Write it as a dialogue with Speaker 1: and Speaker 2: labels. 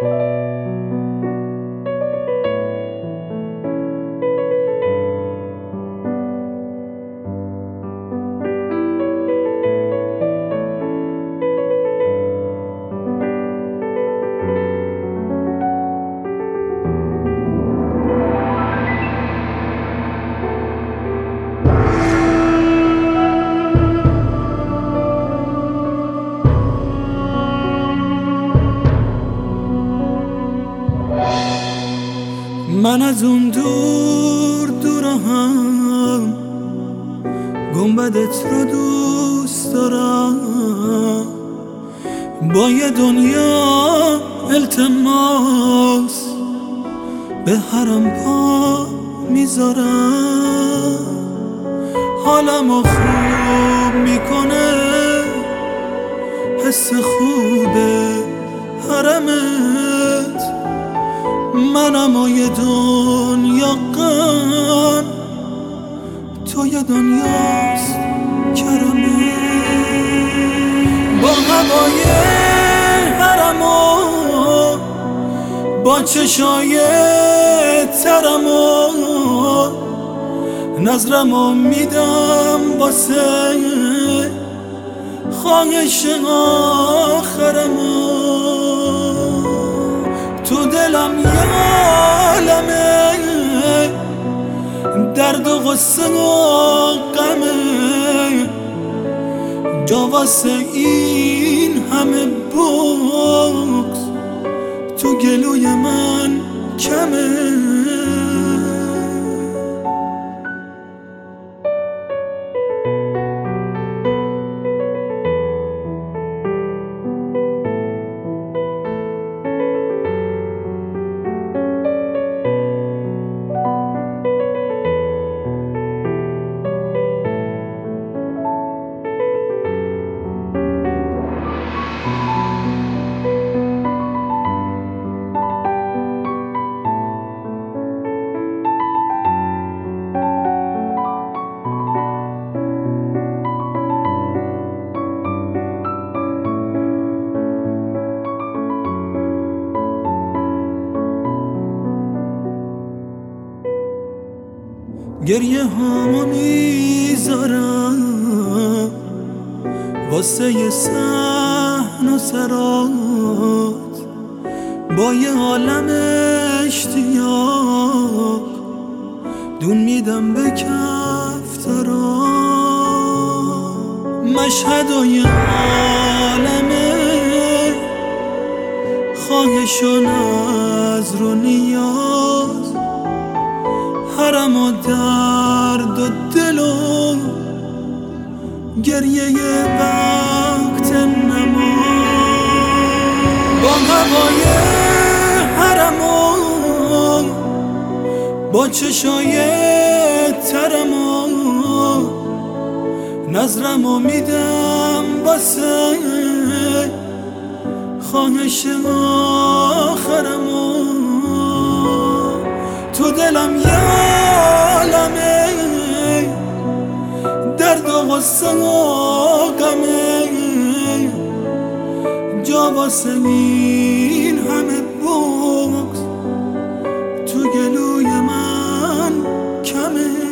Speaker 1: من از اون دور دورم گنبدت رو دوست دارم، با یه دنیا التماس به حرم پا میذارم. حالمو خوب میکنه حس خوبه حرمت، منم و یه دنیا غم، تو یه دنیاست کرمه. با هوای حرمو با چشای ترمو نظرمو میدم واسه خواهش آخرمو. تو دلم یه عالمه درد و غصه و غمه، جا واسه این همه بغض تو گلوی من کمه. گریه هامو میذارم واسه یه صحن و سرات، با یه عالم اشتیاق دون میدم به کفترا. مشهد و یه عالمه خواهش و نظر و نیاز، حرم و درد و دل و گریه وقت نماز. با هوای حرم و با چشای ترم و نظرم و میدم واسه خواهش آخرم. تو دلم یه عالمه درد و غصه و غمه، جا واسه این همه بغض تو گلوی من کمه.